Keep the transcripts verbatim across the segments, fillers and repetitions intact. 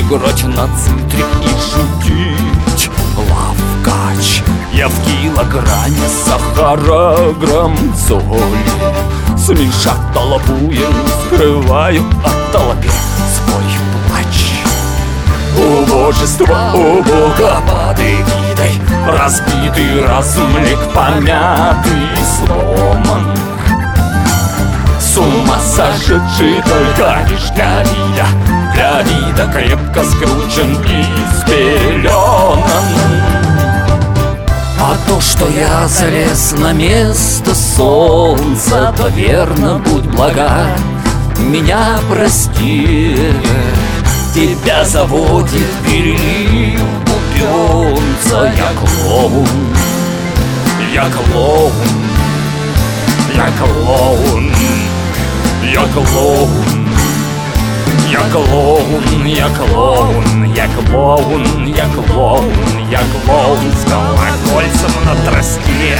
играть на цитре и шутить. Лавкач, я в килограмме сахара, грамм соли. Смеша толпуя, скрываю от толпе свой плач. Убожество у Бога под эгидой, разбитый размлек, помятый, сломан. С ума сошедший только лишь для вида, для вида крепко скручен и спеленан. А то, что я залез на место солнца, то верно, будь блага, меня прости. Тебя заводит перелив бубенца. Я клоун, я клоун, я клоун, я клоун, я клоун, я клоун, я клоун, я клоун, я клоун с колокольцем на троске.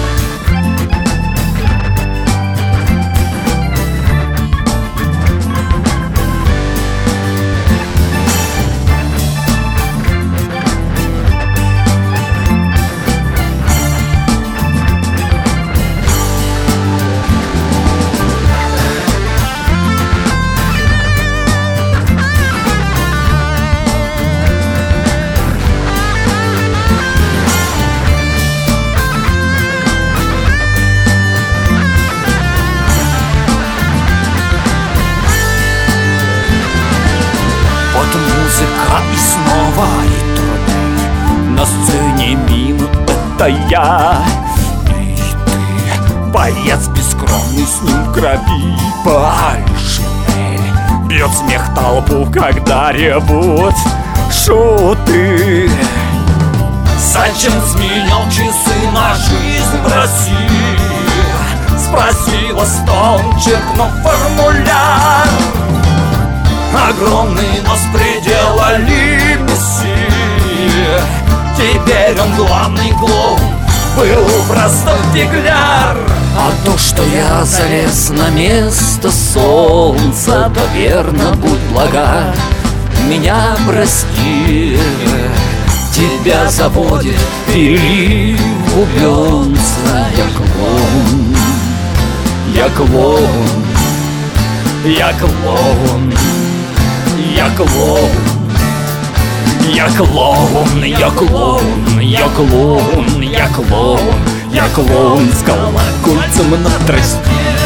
Музыка и снова и труды. На сцене мимо это я и ты. Боец бескровный, с ним крови Полишинель. Бьет смех толпу, когда ревут шуты. Зачем сменял часы на жизнь в России? Спросила стол, черкнув формуляр. Огромный нос приделали Месси. Теперь он главный клоун, был просто фигляр. А то, что я залез на место солнца, то верно, будь блага, меня прости. Тебя заводит перелив бубенца. Я клоун, я клоун, я клоун, я клоун, я клоун, я клоун, я клоун, я клоун, я клоун с колокольцем на троске.